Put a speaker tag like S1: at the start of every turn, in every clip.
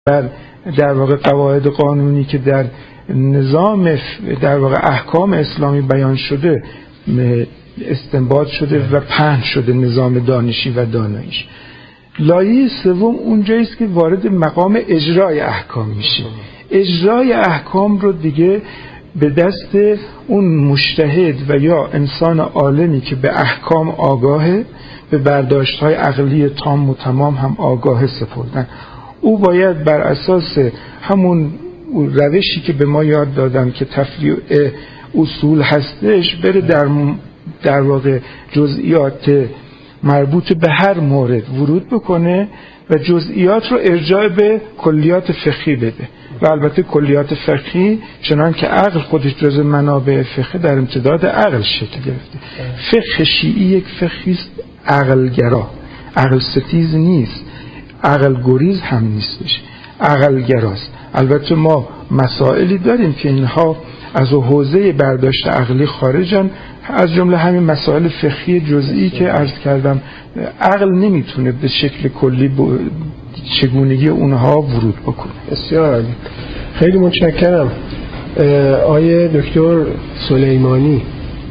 S1: در واقع قواعد قانونی که در نظام در واقع احکام اسلامی بیان شده استنباط شده و پهن شده نظام دانشی و داناییش. لایه سوم اونجایی است که وارد مقام اجرای احکام میشه. اجرای احکام رو دیگه به دست اون مجتهد و یا انسان عالمی که به احکام آگاهه، به برداشت‌های عقلی تام و تمام هم آگاه سپردن. او باید بر اساس همون روشی که به ما یاد دادن که تفریع اصول هستش بره در واقع جزئیات مربوط به هر مورد ورود بکنه و جزئیات رو ارجاع به کلیات فقهی بده. و البته کلیات فقهی چنان که عقل خودش جز منابع فقه در امتداد عقل شکل گرفته. فقه شیعی یک فقهی است عقلگرا، عقل ستیز نیست، عقل گریز هم نیستش، عقل گراست. البته ما مسائلی داریم که اینها از حوزه برداشت عقلی خارجن، از جمله همین مسائل فقهی جزئی که عرض کردم. عقل نمیتونه به شکل کلی چگونگی اونها ورود بکنه.
S2: بسیار عالی، خیلی متشکرم. آیه دکتر سلیمانی،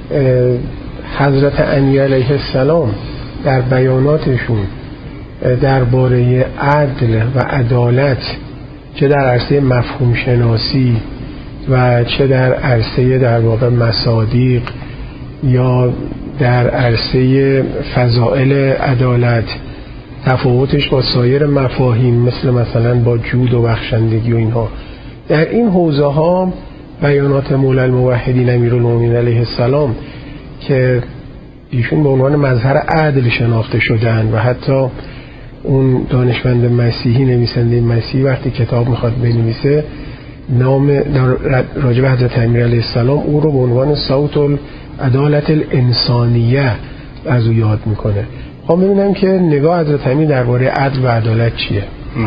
S2: حضرت علی علیه السلام در بیاناتشون درباره عدل و عدالت، چه در عرصه مفهوم شناسی و چه در عرصه در واقع مصادیق یا در عرصه فضائل عدالت، تفاوتش با سایر مفاهیم مثلا با جود و بخشندگی و اینها، در این حوزه ها بیانات مولا الموحدین امیرالمومنین علیه السلام که ایشون به عنوان مظهر عدل شناخته شدن و حتی اون دانشمند مسیحی، نویسنده مسیحی وقتی کتاب میخواد بنویسه نام راجع به حضرت امیر علیه السلام او رو به عنوان صوت العدالت الانسانیه از او یاد میکنه. خب ببینم که نگاه حضرت امیر درباره عدل و عدالت چیه؟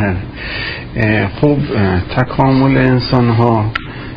S3: خب تکامل انسان ها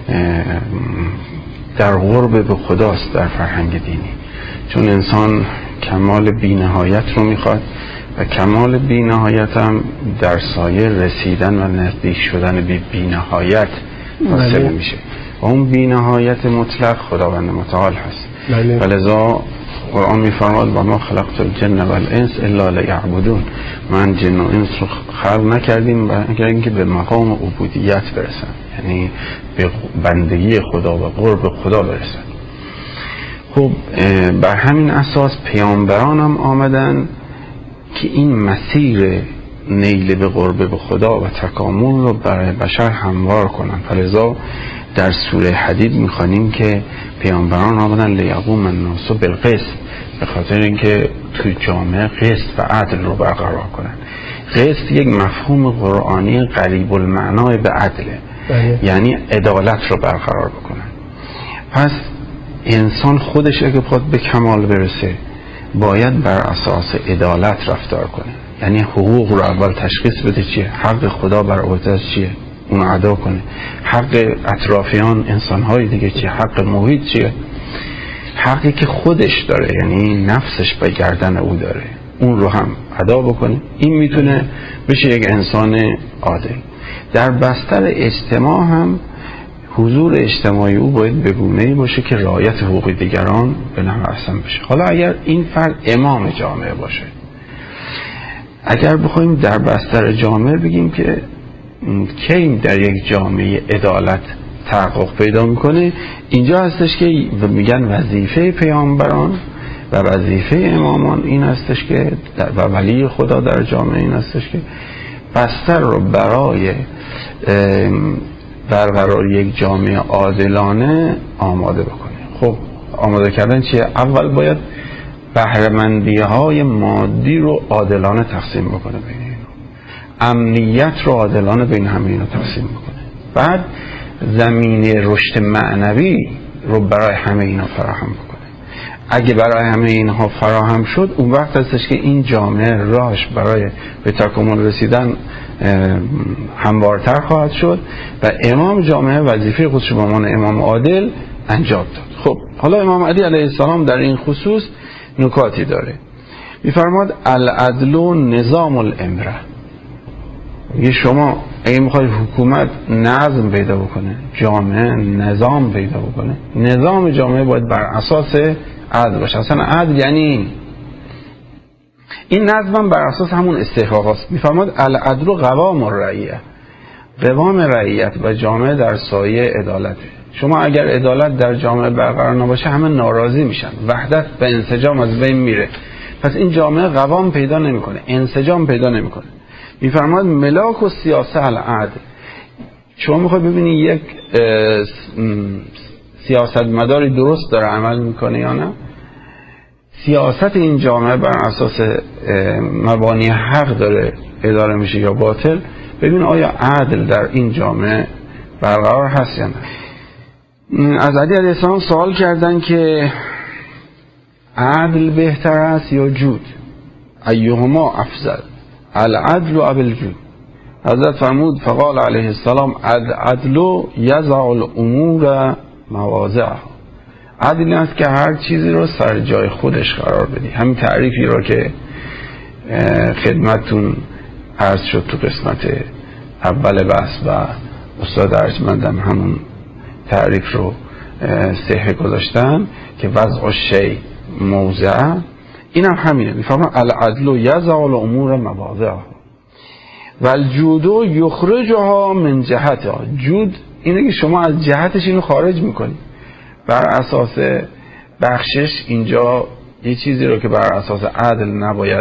S3: در قرب به خداست در فرهنگ دینی، چون انسان کمال بی‌نهایت رو میخواد و کمال بی‌نهایت هم در سایه رسیدن و نزدیک شدن به بی‌نهایت حاصل میشه و اون بی‌نهایت مطلق خداوند متعال هست. ولذا قرآن میفرماد و ما خلقت الجن والانس الا لیعبدون، من جن و انس رو خلق نکردیم مگر اینکه به مقام عبودیت برسن، یعنی به بندگی خدا و قرب خدا برسن. خب بر همین اساس پیامبران هم آمدن که این مسیر نیل به قرب به خدا و تکامل رو برای بشر هموار کنن. فلذا در سوره حدید میخوانیم که پیامبران آمدن لیقوم الناس بالقسط، به خاطر اینکه تو جامعه قسط و عدل رو برقرار کنن. قسط یک مفهوم قرآنی قریب المعنای به عدله، یعنی عدالت رو برقرار بکنن. پس انسان خودش اگه بخواد به کمال برسه باید بر اساس عدالت رفتار کنه، یعنی حقوق رو اول تشخیص بده چیه، حق خدا بر عهده‌اش چیه اون ادا کنه، حق اطرافیان انسان‌های دیگه چیه، حق محیط چیه، حقی که خودش داره یعنی نفسش به گردن او داره اون رو هم ادا بکنه. این میتونه بشه یک انسان عادل. در بستر اجتماع هم حضور اجتماعی او باید به گونه‌ای باشه که رعایت حقوق دیگران به نحو احسن بشه. حالا اگر این فرد امام جامعه باشه، اگر بخوایم در بستر جامعه بگیم که کی در یک جامعه عدالت تحقق پیدا میکنه، اینجا هستش که میگن وظیفه پیامبران و وظیفه امامان این هستش که و ولی خدا در جامعه این هستش که بستر رو برای برقرار یک جامعه عادلانه آماده بکنه. خب آماده کردن چیه؟ اول باید بهره‌مندی‌های مادی رو عادلانه تقسیم بکنه بین اینا، امنیت رو عادلانه بین همه اینا تقسیم بکنه، بعد زمینه رشد معنوی رو برای همه اینا فراهم بکنه. اگه برای همه اینها فراهم شد اون وقت هستش که این جامعه راهش برای به تکامل رسیدن هموارتر خواهد شد و امام جامعه وظیفه خودش به عنوان امام عادل انجام داد. خب حالا امام علی علیه السلام در این خصوص نکاتی داره. میفرماد العدل نظام الامره، میگه شما اگه میخواید حکومت نظم پیدا بکنه، جامعه نظام پیدا بکنه، نظام جامعه باید بر اساس عدل باشه. اصلا عدل یعنی این نظم بر اساس همون استحقاق است. میفرماد العدل قوام الرعیه، قوام رعیت و جامعه در سایه عدالته. شما اگر عدالت در جامعه برقرار نباشه همه ناراضی میشن، وحدت و انسجام از بین میره، پس این جامعه قوام پیدا نمیکنه، انسجام پیدا نمیکنه. میفرماد ملاک و سیاسه العدل. شما میخواید ببینید یک سیاستمداری درست داره عمل میکنه یا نه؟ سیاست این جامعه بر اساس مبانی حق داره اداره میشه یا باطل. ببین آیا عدل در این جامعه برقرار هست یا نه. از علی علیه السلام سوال کردن که عدل بهتر است یا جود، ایهما افضل، العدل و الجود. حضرت فرمود فقال علیه السلام العدل یضع الامور مواضعها. عدل است که هر چیزی رو سر جای خودش قرار بدی. همین تعریفی رو که خدمتتون عرض شد تو قسمت اول بحث و استاد ارجمندم همون تعریف رو صحیح گذاشتن که وضع شیء موضع، اینم همینه. میفهمم العدل یضع الامور مواضعها و الجود یخرجها من جهتها. جود اینه که شما از جهتش اینو خارج میکنی. بر اساس بخشش اینجا یه چیزی رو که بر اساس عدل نباید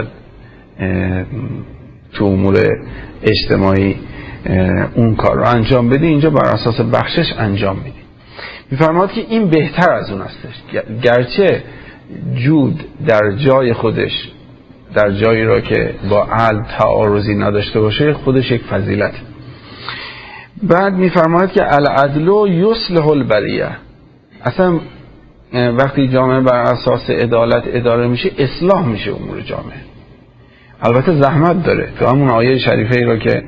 S3: تو امور اجتماعی اون کار رو انجام بدی، اینجا بر اساس بخشش انجام میدی. میفرماد که این بهتر از اون هستش. گرچه جود در جای خودش، در جایی را که با عدل تعارضی نداشته باشه، خودش یک فضیلت. بعد میفرماید که العدل یصلح البریه. اصلا وقتی جامعه بر اساس عدالت اداره میشه، اصلاح میشه امور جامعه. البته زحمت داره. تو همون آیه شریفه ای را که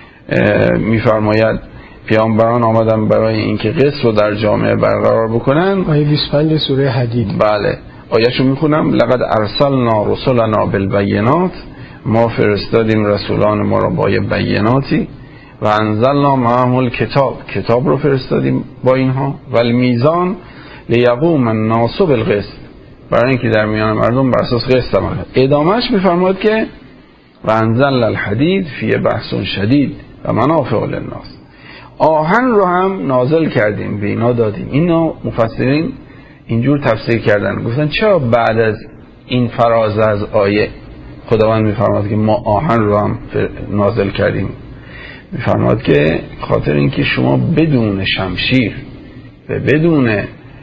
S3: میفرماید پیامبران آمدن برای اینکه قسط رو در جامعه برقرار بکنن،
S2: آیه 25 سوره حدید.
S3: بله، آیه‌شو میخونم. لقد ارسلنا رسلنا بالبینات، ما فرستادیم رسولان ما را با بیناتی و انزلنا معهم الکتاب، کتاب رو فرستادیم با اینها، و المیزان لیقوم الناس بالقسط، برای اینکه در میان مردم بر اساس قسط عمل کنند. ادامهش میفرماد که و انزلنا الحدید فی بأس شدید و منافع للناس. آهن رو هم نازل کردیم، به اینا دادیم. اینو مفسرین اینجور تفسیر کردن، گفتن چرا بعد از این فراز از آیه خداوند میفرماد که ما آهن رو هم نازل کردیم؟ میفرماد که خاطر اینکه شما بدون شمشیر و بدون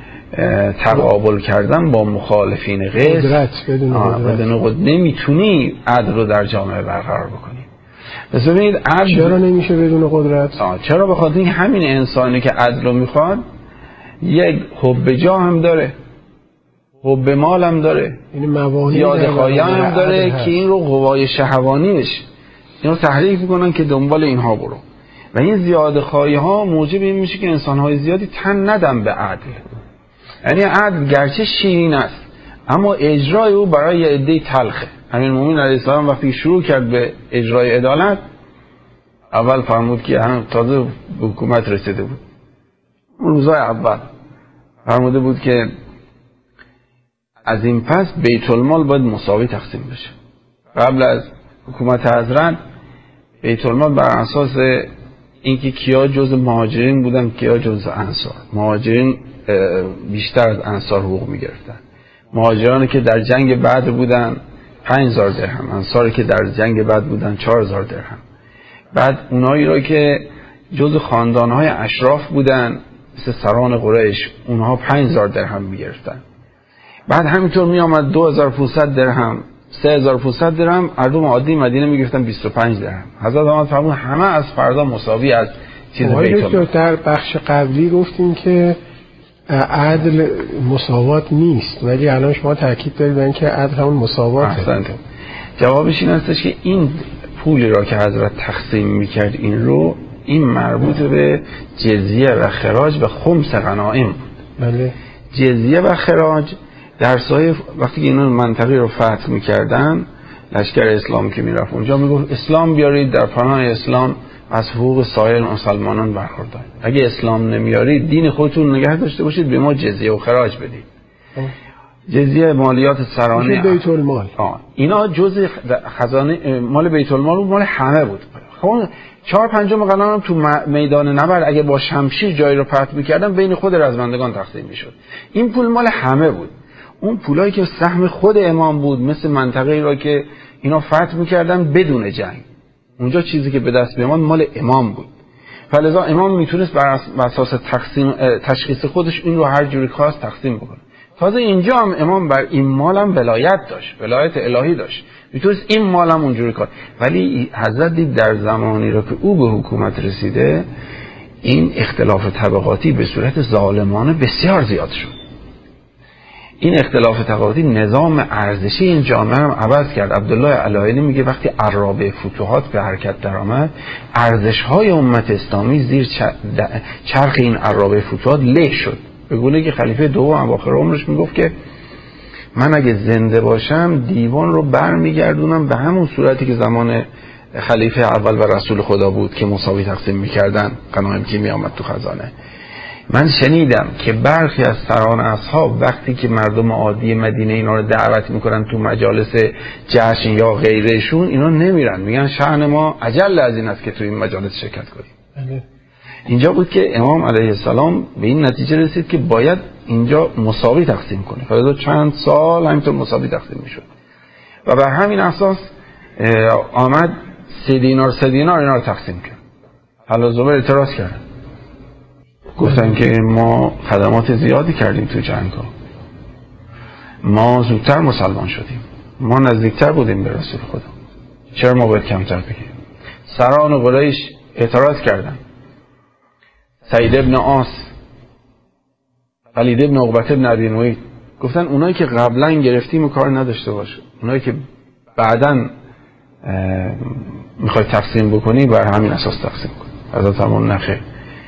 S3: تقابل کردن با مخالفین قدرت بدون نمیتونی عدل رو در جامعه برقرار بکنی. پس ببینید عدل
S2: چرا نمیشه بدون قدرت؟
S3: چرا؟ بخاطر این همین انسانی که عدل رو میخواد یک حب جاه هم داره، حب مال هم داره، زیاده خواهی هم داره که این رو قوای شهوانیش این رو تحریک میکنن که دنبال اینها برو. و این زیاده خواهی ها موجب این میشه که انسانهای زیادی تن ندن به عدل. یعنی عدل گرچه شیرین است اما اجرای او برای یه عده تلخه. امیرالمومنین علیه السلام وقتی شروع کرد به اجرای عدالت، اول فرمود که هم تازه به حکومت رسیده بود، روزای اول فرموده بود که از این پس بیت المال باید مساوی تقسیم بشه. قبل از حکومت حضرت بیت المال بر اساس اینکه کیا جز مهاجرین بودن کیا جز انصار، مهاجرین بیشتر از انصار حقوق میگرفتن. مهاجرانی که در جنگ بدر بودن 5000 درهم، انصاری که در جنگ بدر بودن 4000 درهم. بعد اونایی را که جز خاندانهای اشراف بودن مثل سران قریش، اونها 5000 درهم میگرفتن. بعد همینطور می آمد 2500 درهم، 3500 درهم مردم عادی مدینه میگرفتن 25 درهم. حضرت آمد فرمود همه از فردا مساوی از چیز بیت المال.
S2: در بخش قبلی گفتیم که عدل مساوات نیست، ولی الان شما تاکید دارید بر اینکه عدل همون مساواته.
S3: جوابش این هستش که این پولی را که حضرت تقسیم میکرد این مربوط به جزیه و خراج و خمس غنایم بود.
S2: بله.
S3: جزیه و خراج در سایه وقتی که اینا منطقه رو فتح میکردن لشکر اسلام که میرفت اونجا میگفت اسلام بیارید، در پناه اسلام از حقوق سایر مسلمانان برخوردار. اگه اسلام نمیارید، دین خودتون نگه داشته باشید، به ما جزیه و خراج بدید. جزیه مالیات سرانه
S2: بیت المال.
S3: اینا جزء خزانه مال بیت المال و مال همه بود. خب 4/5 قلم تو میدان نبرد اگه با شمشیر جایی رو پرت می‌کردن بین خود رزمندگان تقسیم می‌شد. این پول مال همه بود. اون پولایی که سهم خود امام بود، مثل منطقه‌ای را که اینا فتح می‌کردن بدون جنگ، اونجا چیزی که به دست می‌آمد مال امام بود. فلذا امام میتونست بر اساس تشخیص خودش این رو هر جوری خواست تقسیم بکنه. تازه اینجا هم امام بر این مال هم ولایت داشت، ولایت الهی داشت، میتونست این مال هم اونجوری کار. ولی حضرت دید در زمانی را که او به حکومت رسیده، این اختلاف طبقاتی به صورت ظالمانه بسیار زیاد شد. این اختلاف طبقاتی نظام ارزشی این جامعه هم عوض کرد. عبدالله علایلی میگه وقتی عرابه فتوحات به حرکت درآمد، ارزش‌های امت اسلامی زیر چرخ این عرابه فتوحات له شد. به گونه که خلیفه دوم اواخر عمرش میگفت که من اگه زنده باشم دیوان رو برمیگردونم به همون صورتی که زمان خلیفه اول و رسول خدا بود که مساوی تقسیم میکردن غنایم که میامد تو خزانه. من شنیدم که برخی از سران اصحاب وقتی که مردم عادی مدینه اینا رو دعوت میکنن تو مجالس جشن یا غیرشون، اینا نمیرن، میگن شأن ما اجل از این است که تو این مجالس شرکت کنیم. اینجا بود که امام علیه السلام به این نتیجه رسید که باید اینجا مساوی تقسیم کنه. فقط چند سال همینطور مساوی تقسیم میشد و بر همین اساس آمد 3 دینار اینا رو تقسیم کرد. حالا زبر اعتراض کردن، گفتن که ما خدمات زیادی کردیم تو جنگ ها، ما زودتر مسلمان شدیم، ما نزدیکتر بودیم به رسول خدا، چرا ما باید کمتر بگیم؟ سران قریش اعتراض کردن. سعید ابن عاص، ولید ابن عقبه ابن ابی معیط گفتن اونایی که قبلا گرفتیم و کار نداشته باشه، اونایی که بعداً میخوای تقسیم بکنی بر همین اساس تقسیم کن. حضرت فرمود نخیر،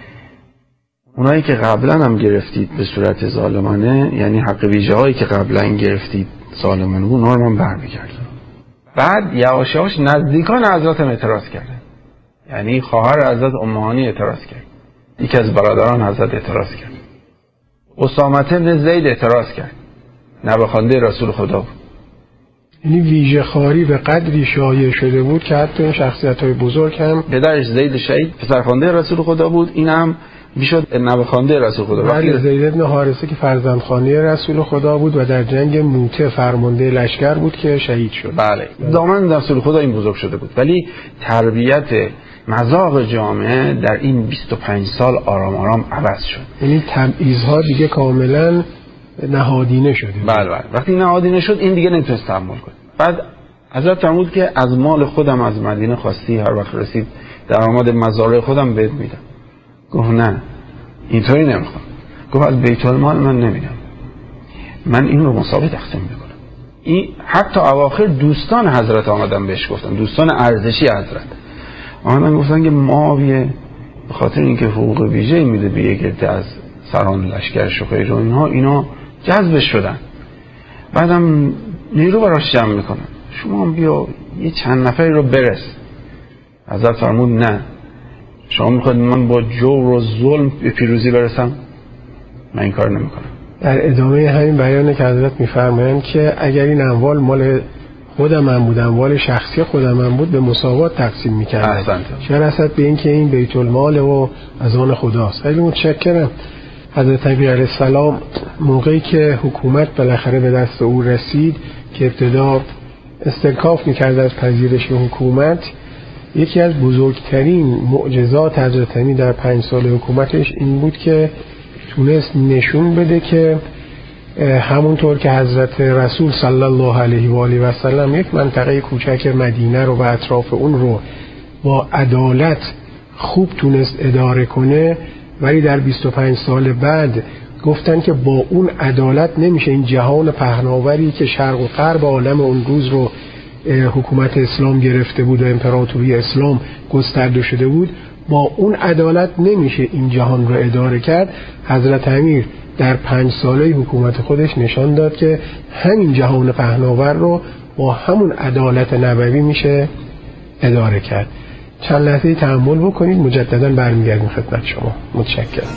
S3: اونایی که قبلا هم گرفتید به صورت ظالمانه، یعنی حق ویژه هایی که قبلا گرفتید ظالمانه، اونها رو من برمیگردم. بعد یواش یواش نزدیکان حضرت هم اعتراض کردن، یعنی خواهر حضرت ام هانی اعتراض کرد، یکی از برادران حضرت اعتراض کرد، اسامه بن زید اعتراض کرد، نوه‌خوانده رسول خدا بود.
S2: یعنی ویژه خواری به قدری شایع شده بود که حتی این شخصیت‌های بزرگ هم،
S3: پدرش زید شهید پسرخوانده رسول خدا بود، این هم میشد نوه‌خوانده رسول خدا.
S2: ولی زید بن حارثه که فرزندخوانده رسول خدا بود و در جنگ موته فرمانده لشکر بود که شهید شد.
S3: بله، دامن رسول خدا این بزرگ شده بود. ولی تربیت مذاق جامعه در این 25 سال آرام آرام عوض شد.
S2: یعنی تبعیض‌ها دیگه کاملا نهادینه شده.
S3: بله. وقتی نهادینه شد این دیگه نمیتونست تحمل کنه. بعد حضرت فرمود که از مال خودم از مدینه خواستی هر وقت رسید درآمد مزارع خودم بهت میدم. گفت نه اینطوری نمیخوام. گفت از بیت المال من نمیدم، من این رو مساوی تقسیم میکنم. این حتی اواخر دوستان حضرت آمدن بهش گفتن، دوستان ارزشی حضرت آمدن گفتن که معاویه به خاطر اینکه حقوق ویژه میده به یک عده از سران لشکرش و غیره اینا جذبش شدن، بعدم نیرو براش جمع میکنن، شما هم بیا یه چند نفری رو برس. حضرت فرمود نه، شما میخواید من با جور و ظلم به پیروزی برسم؟ من این کار نمیکنم.
S2: در ادامه همین بیانه که حضرت میفرمایند که اگر این اموال مال خودم بود، اموال شخصی خودم بود، به مساوات تقسیم میکردم، چه رسد به این که این بیت المال و از آن خداست. خیلی متشکرم. حضرت نبی علیه السلام موقعی که حکومت بالاخره به دست او رسید که ابتدا استنکاف میکرد از پذیرش حکومت، یکی از بزرگترین معجزات حضرت نبی در 5 سال حکومتش این بود که تونست نشون بده که همونطور که حضرت رسول صلی الله علیه و آله و سلم یک منطقه کوچک مدینه رو و اطراف اون رو با عدالت خوب تونست اداره کنه، ولی در 25 سال بعد گفتن که با اون عدالت نمیشه این جهان پهناوری که شرق و غرب عالم اون روز رو حکومت اسلام گرفته بود و امپراتوری اسلام گسترده شده بود، با اون عدالت نمیشه این جهان رو اداره کرد. حضرت امیر در 5 ساله حکومت خودش نشان داد که همین جهان پهناور رو با همون عدالت نبوی میشه اداره کرد. چند لحظه تأمل بکنید، مجددا برمیگردیم خدمت شما. متشکرم.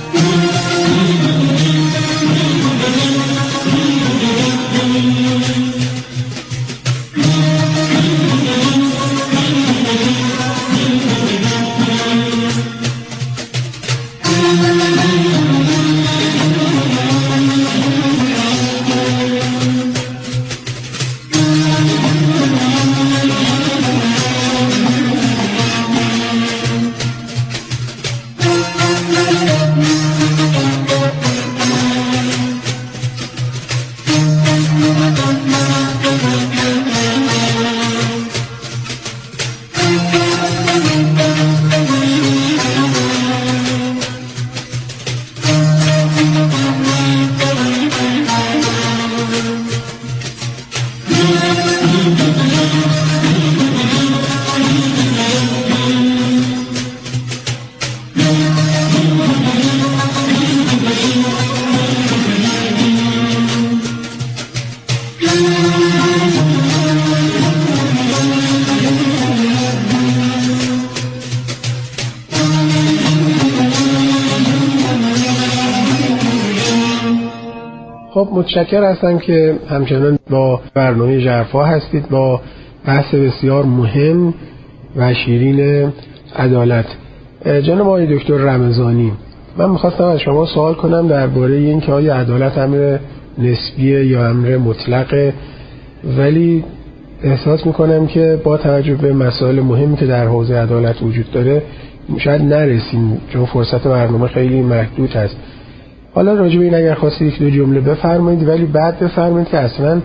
S2: خب متشکر هستم که همچنان با برنامه ژرفا هستید با بحث بسیار مهم و شیرین عدالت. جناب آقای دکتر رمضانی، من میخواستم از شما سوال کنم درباره این که آیا عدالت امر نسبیه یا امر مطلقه، ولی احساس میکنم که با توجه به مسائل مهمی که در حوزه عدالت وجود داره شاید نرسیم، چون فرصت برنامه خیلی محدود هست. حالا راجع به این اگر خواستید یک دو جمله بفرمایید، ولی بعد بفرمایید که اصلا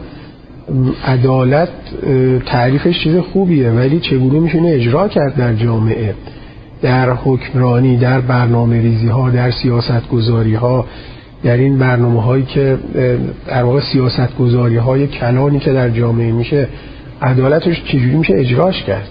S2: عدالت تعریفش چیز خوبیه، ولی چگونه میشونه اجرا کرد در جامعه، در حکمرانی، در برنامه ریزی ها، در سیاست گذاری ها، در این برنامه هایی که در واقع سیاست گذاری های کلانی که در جامعه میشه، عدالتش چجوری میشه اجراش کرد؟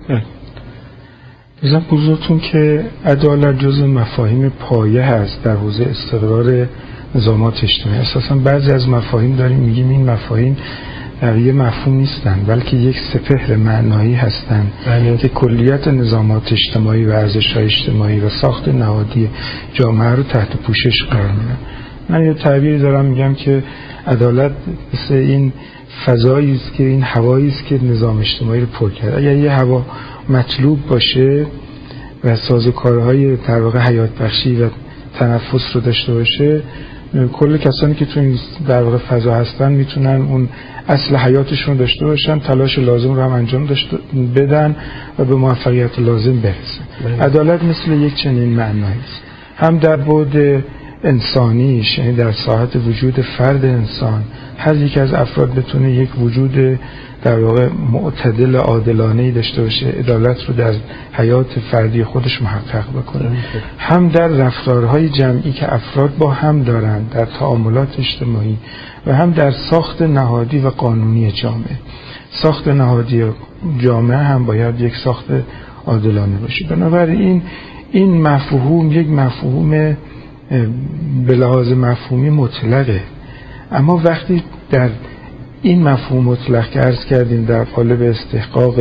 S1: بزن بزرگتون که عدالت جزء مفاهیم پایه هست در حوزه استقرار نظامات اجتماعی. اساسا بعضی از مفاهیم داریم میگیم این مفاهیم یه مفهوم نیستن، بلکه یک سپهر معنایی هستند که کلیت نظامات اجتماعی و ارزش‌های اجتماعی و ساخت نهادی جامعه رو تحت پوشش قرار میدن. من یه تعبیری دارم میگم که عدالت مثل این فضایی است که این هوایی است که نظام اجتماعی رو پر کرده. اگر یه هوا مطلوب باشه و سازوکارهای در واقع حیات بخشی و تنفس رو داشته باشه، کل کسانی که تو این در واقع فضا هستن میتونن اون اصل حیاتشون داشته باشن، تلاش لازم رو هم انجام بدن و به موفقیت لازم برسن. عدالت مثل یک چنین معنایی است، هم در بعد انسانیش، یعنی در ساحت وجود فرد انسان، هر یک از افراد بتونه یک وجود در واقع معتدل عادلانه‌ای داشته باشه، عدالت رو در حیات فردی خودش محقق بکنه، هم در رفتارهای جمعی که افراد با هم دارند در تعاملات اجتماعی و هم در ساخت نهادی و قانونی جامعه. ساخت نهادی جامعه هم باید یک ساخت عادلانه باشه. بنابراین این مفهوم یک مفهوم به لحاظ مفهومی مطلقه، اما وقتی در این مفهوم مطلق که عرض کردیم در قالب استحقاق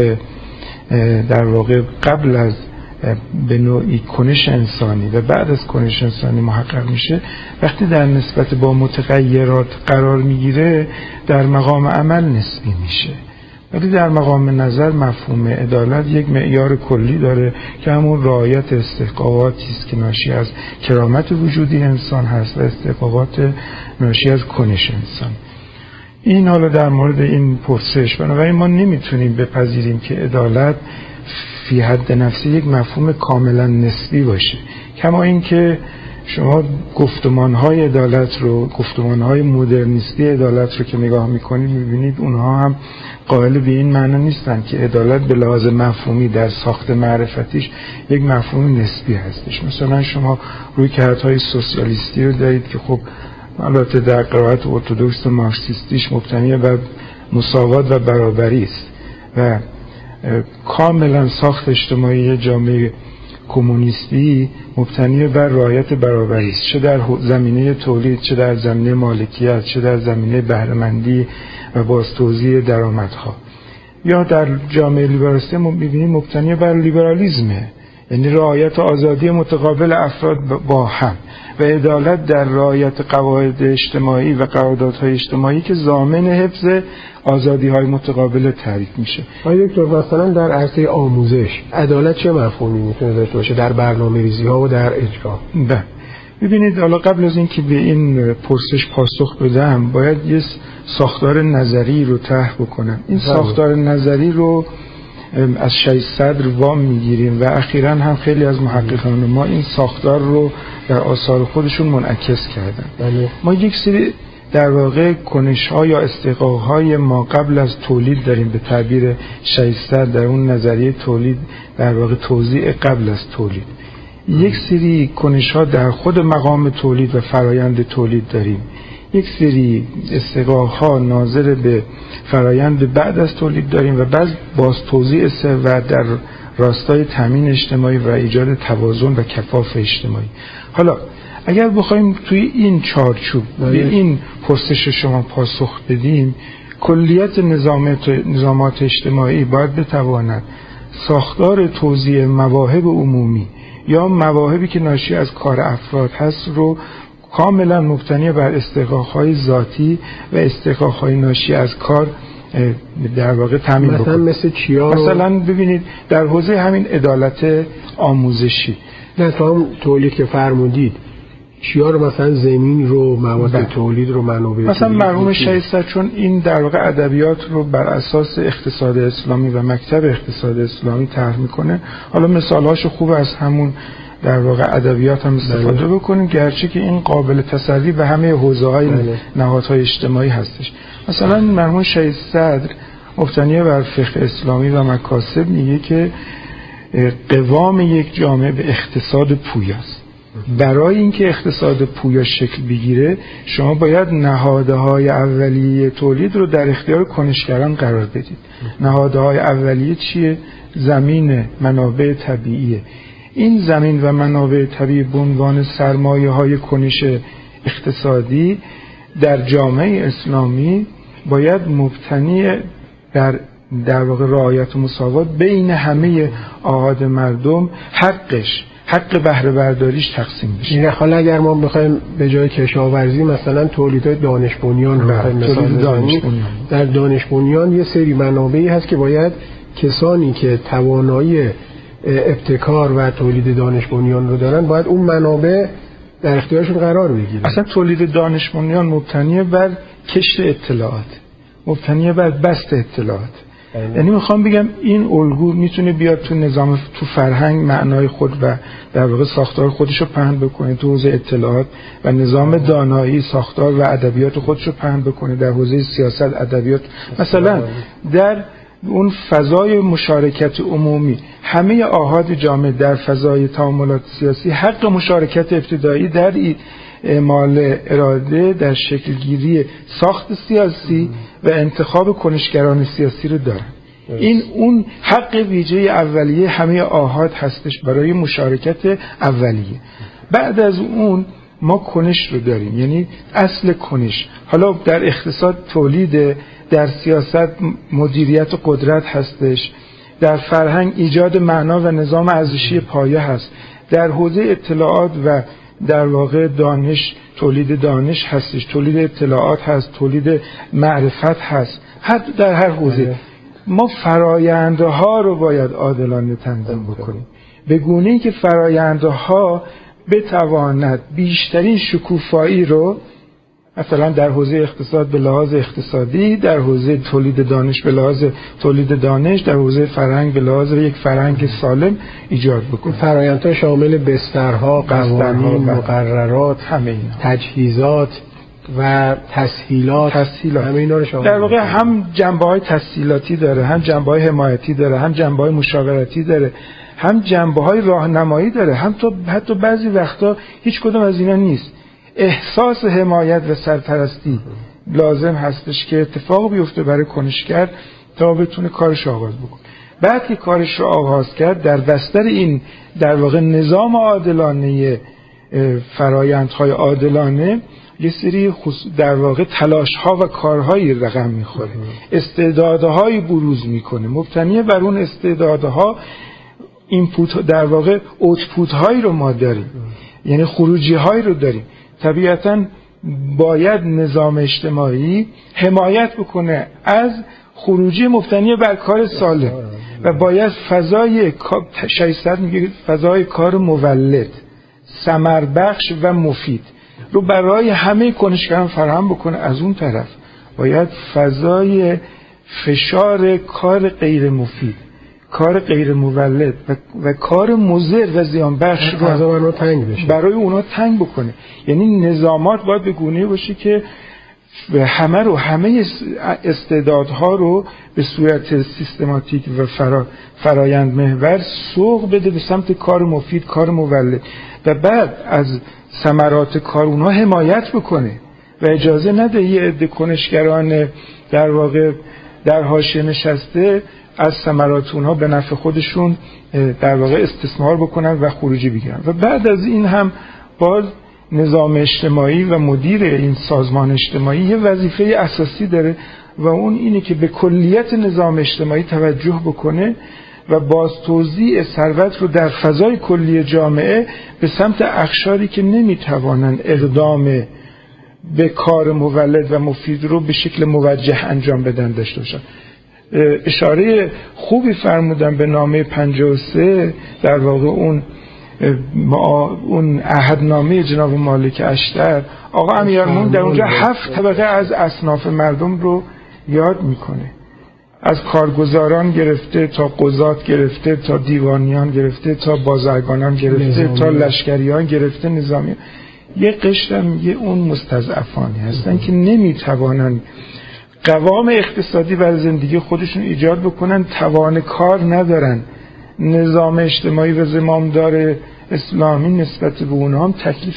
S1: در واقع قبل از به نوعی کنش انسانی و بعد از کنش انسانی محقق میشه، وقتی در نسبت با متغیرات قرار میگیره در مقام عمل نسبی میشه. ولی در مقام نظر مفهوم عدالت یک معیار کلی داره که همون رعایت استحقاقاتی است که ناشی از کرامت وجودی انسان هست و استحقاقات ناشی از کنش انسان. این حالا در مورد این پرسش، بنابراین ما نمیتونیم بپذیریم که عدالت فی حد نفسی یک مفهوم کاملا نسبی باشه. کما این که شما گفتمانهای عدالت رو، گفتمانهای مدرنیستی عدالت رو که نگاه میکنید میبینید اونها هم قائل به این معنی نیستن که عدالت به لحاظ مفهومی در ساخت معرفتیش یک مفهوم نسبی هستش. مثلا شما رویکردهای سوسیالیستی رو دارید که خب البته در قرائت ارتدوکس و مارکسیستیش مبتنی بر مساوات و برابری است و کاملا ساخت اجتماعی جامعه کمونیستی مبتنی بر رعایت برابری است، چه در زمینه تولید، چه در زمینه مالکیت، چه در زمینه بهره‌مندی و باز توزیع درآمدها. یا در جامعه لیبرالیستی می‌بینیم مبتنی بر لیبرالیسمه، یعنی رعایت آزادی متقابل افراد با هم و عدالت در رعایت قواعد اجتماعی و قراردادهای اجتماعی که ضامن حفظ آزادی‌های متقابل تعریف میشه.
S2: آقای دکتر مثلا در عرصه آموزش عدالت چه مفهومی میتونه داشته باشه در برنامه‌ریزی‌ها و در اجرا؟
S1: بله. ببینید حالا قبل از اینکه به این پرسش پاسخ بدم باید یه ساختار نظری رو طرح بکنم. این ساختار نظری رو از شیخ صدر وام میگیریم و اخیراً هم خیلی از محققان ما این ساختار رو در آثار خودشون منعکس کردن.
S2: بله.
S1: ما یک سری در واقع کنش‌ها یا استحقاق‌های ما قبل از تولید داریم، به تعبیر شیخ صدر در اون نظریه تولید در واقع توزیع قبل از تولید. یک سری کنش‌ها در خود مقام تولید و فرایند تولید داریم. یک سری استحقاق‌ها ناظر به فرایند بعد از تولید داریم و بعد باز توزیع ثروت در راستای تامین اجتماعی و ایجاد توازن و کفاف اجتماعی. حالا اگر بخوایم توی این چارچوب به این پرسش شما پاسخ بدیم، کلیت نظامات اجتماعی باید بتواند ساختار توزیع مواهب عمومی یا مواهبی که ناشی از کار افراد هست رو کاملا مبتنی بر استحقاق‌های ذاتی و استحقاق‌های ناشی از کار در واقع تامین بکنه.
S2: مثل چیا؟
S1: مثلا ببینید در حوزه همین عدالت آموزشی
S2: نه تا هم تولید که فرمودید چیا رو مثلا زمین رو مواد تولید رو منابع
S1: مثلا مرحوم شیخ صدر چون این در واقع ادبیات رو بر اساس اقتصاد اسلامی و مکتب اقتصاد اسلامی طرح میکنه، حالا مثالهاشو خوب از همون در واقع ادبیات هم استفاده بکنیم، گرچه که این قابل تسری به همه حوزه‌های نهادهای اجتماعی هستش. مثلا مرحوم شیخ صدر مبتنی بر فقه اسلامی و مکاسب میگه که قوام یک جامعه به اقتصاد پویاست. برای اینکه اقتصاد پویا شکل بگیره شما باید نهادهای اولیه تولید رو در اختیار کنشگران قرار بدید. نهادهای اولیه چیه؟ زمین، منابع طبیعیه. این زمین و منابع طبیعی به عنوان سرمایه‌های کنش اقتصادی در جامعه اسلامی باید مبتنی در واقع رعایت مساوات بین همه آحاد مردم حق بهره برداریش تقسیم بشه.
S2: این حالا اگر ما بخوایم به جای کشاورزی مثلا تولیدات دانش بنیان رو بخوایم مثال بزنیم، در دانش بنیان یه سری منابعی هست که باید کسانی که توانایی ابتکار و تولید دانش بنیان رو دارن باید اون منابع در اختیارشون قرار بگیره.
S1: اصلا تولید دانش بنیان مبتنی بر کشت اطلاعات، مبتنی بر بست اطلاعات. یعنی میخوام بگم این الگو میتونه بیاد تو نظام، تو فرهنگ معنای خود و در واقع ساختار خودش رو پهن بکنه، تو حوزه اطلاعات و نظام دانایی ساختار و ادبیات خودش رو پهن بکنه، در حوزه سیاست ادبیات مثلا در اون فضای مشارکت عمومی همه آحاد جامعه در فضای تعاملات سیاسی حق مشارکت ابتدایی در اعمال اراده در شکلگیری ساخت سیاسی و انتخاب کنشگران سیاسی رو دارن. این اون حق ویژه اولیه همه آحاد هستش برای مشارکت اولیه. بعد از اون ما کنش رو داریم، یعنی اصل کنش. حالا در اقتصاد تولید، در سیاست مدیریت قدرت هستش، در فرهنگ ایجاد معنا و نظام ارزشی پایه هست، در حوزه اطلاعات و در واقع دانش تولید دانش هستش، تولید اطلاعات هست، تولید معرفت هست. در هر حوزه ما فرایندها رو باید عادلانه تنظیم بکنیم به گونه‌ای که فرایندها بتواند بیشترین شکوفایی رو مثلا در حوزه اقتصاد به لحاظ اقتصادی، در حوزه تولید دانش به لحاظ تولید دانش، در حوزه فرهنگ به لحاظ یک فرهنگ سالم ایجاد بکنه.
S2: فرآیندها شامل بسترها، قوانین، مقررات،
S1: همه اینا،
S2: تجهیزات و تسهیلات همه اینا رو شامل.
S1: در واقع هم جنبه‌های تسهیلاتی داره، هم جنبه‌های حمایتی داره، هم جنبه‌های مشاورتی داره، هم جنبه‌های راهنمایی داره، هم حتی بعضی وقتا هیچ کدوم از اینا نیست. احساس حمایت و سرپرستی لازم هستش که اتفاق بیفته برای کنشگر تا بتونه کارش آغاز بکنه. بعد که کارش رو آغاز کرد در بستر این در واقع نظام عادلانه فرایندهای عادلانه یه سری در واقع تلاش‌ها و کارهایی رقم میخوره، استعدادهایی بروز میکنه، مبتنی بر اون استعدادها اینپوت در واقع اوتپوت هایی رو ما داریم، یعنی خروجی هایی رو داریم. طبیعتاً باید نظام اجتماعی حمایت بکنه از خروجی مبتنی بر کار سالم و باید فضای 600 میگه فضای کار مولد، ثمربخش و مفید رو برای همه کنشگران فراهم بکنه. از اون طرف باید فضای فشار کار غیر مفید، کار غیر مولد و کار مضر و زیان بخش رو برای اونا تنگ بکنه. یعنی نظامات باید به گونه‌ای باشه که همه استعدادها رو به صورت سیستماتیک و فرایند محور سوق بده به سمت کار مفید، کار مولد، و بعد از ثمرات کار اونها حمایت بکنه و اجازه نده یه عده کنشگران در واقع در حاشیه نشسته از ثمرات اونها به نفع خودشون در واقع استثمار بکنن و خروجی بگیرن. و بعد از این هم باز نظام اجتماعی و مدیر این سازمان اجتماعی یه وظیفه اساسی داره و اون اینه که به کلیت نظام اجتماعی توجه بکنه و باز توزیع ثروت رو در فضای کلی جامعه به سمت اقشاری که نمیتوانن اقدام به کار مولد و مفید رو به شکل موجه انجام بدن داشته باشن. اشاره خوبی فرمودن به نامه 53 در واقع اون عهدنامه جناب مالک اشتر. آقا امیرالمومنین در اونجا 7 طبقه از اصناف مردم رو یاد میکنه، از کارگزاران گرفته تا قضات گرفته تا دیوانیان گرفته تا بازرگانان گرفته تا لشکریان گرفته نظامیان. یه قشرم یه اون مستضعفانی هستن که نمیتوانن قوام اقتصادی برای زندگی خودشون ایجاد بکنن، توان کار ندارن. نظام اجتماعی و زمامدار اسلامی نسبت به اونها هم تکلیف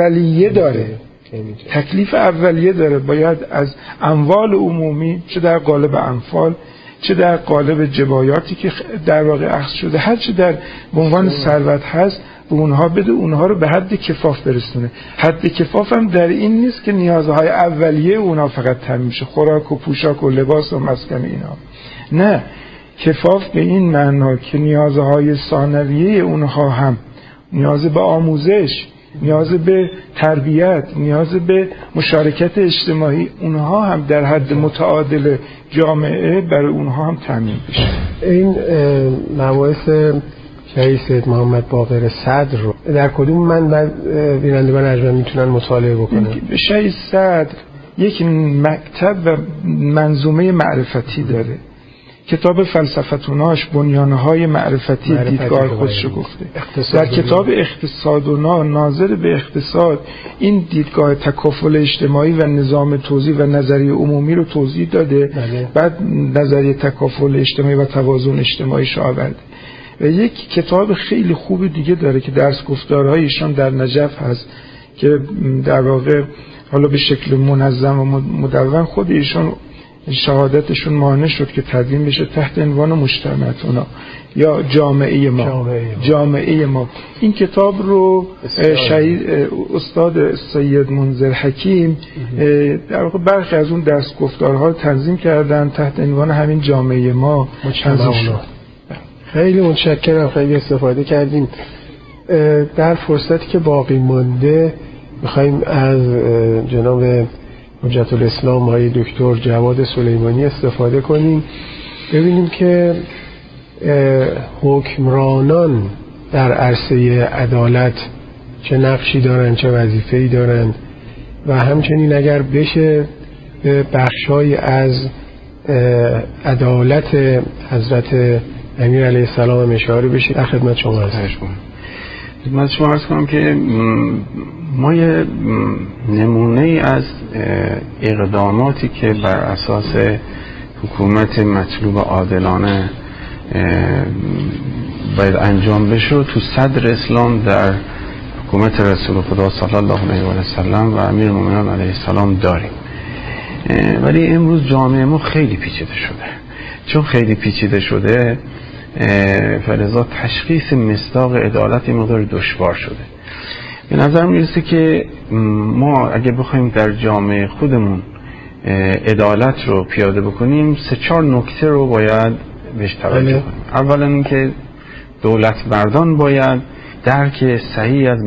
S1: اولیه داره. باید از اموال عمومی، چه در قالب انفال چه در قالب جبایاتی که در واقع اخذ شده، هر چه در به عنوان ثروت هست به اونها بده، اونها رو به حد کفاف برسونه. حد کفاف هم در این نیست که نیازهای اولیه اونها فقط تامین شه، خوراک و پوشاک و لباس و مسکن اینا، نه، کفاف به این معنا که نیازهای ثانویه اونها هم، نیاز به آموزش، نیاز به تربیت، نیاز به مشارکت اجتماعی، اونها هم در حد متعادل جامعه برای اونها هم تامین بشه.
S2: این مباحث شهید سید محمد باقر صدر رو در کدوم منبع بینندگان ارجمند میتونن مطالعه بکنن؟
S1: شهید صدر یک مکتب و منظومه معرفتی داره. کتاب فلسفتوناش بنیانهای معرفتی دیدگاه خودشو گفته. در کتاب اقتصادونا ناظر به اقتصاد این دیدگاه تکافل اجتماعی و نظام توزیع و نظریه عمومی رو توضیح داده. بعد نظریه تکافل اجتماعی و توازن اجتماعی شو آورده. و یک کتاب خیلی خوب دیگه داره که درس گفتارهای ایشان در نجف هست که در واقع حالا به شکل منظم و مدون خود ایشان شهادتشون مانع شد که تدوین بشه تحت عنوان مجتمعاتنا یا جامعه ما. این کتاب رو استاد سید منذر حکیم در واقع برخی از اون درس گفتارها تنظیم کردن تحت عنوان همین جامعه ما.
S2: خیلی متشکرم، خیلی استفاده کردیم. در فرصتی که باقی مانده میخواییم از جناب حجت الاسلام های دکتر جواد سلیمانی استفاده کنیم، ببینیم که حکمرانان در عرصه عدالت چه نقشی دارن، چه وظیفه‌ای دارن و همچنین اگر بشه به بخشای از عدالت حضرت امیر علیه السلام اشاره بشه. در خدمت شما هستم.
S3: خدمت شما عرض کنم که ما یه نمونه ای از اقداماتی که بر اساس حکومت مطلوب عادلانه باید انجام بشه تو صدر اسلام در حکومت رسول خدا صلی الله علیه و سلم و امیر مومنان علیه السلام داریم. ولی امروز جامعه ما خیلی پیچیده شده. چون خیلی پیچیده شده فلذا تشخیص مصداق عدالت مقدار دشوار شده به نظر میرسه که ما اگه بخوایم در جامعه خودمون عدالت رو پیاده بکنیم 3-4 نکته رو باید بهش توجه کنیم. اولا اینکه دولت مردان باید درک صحیح از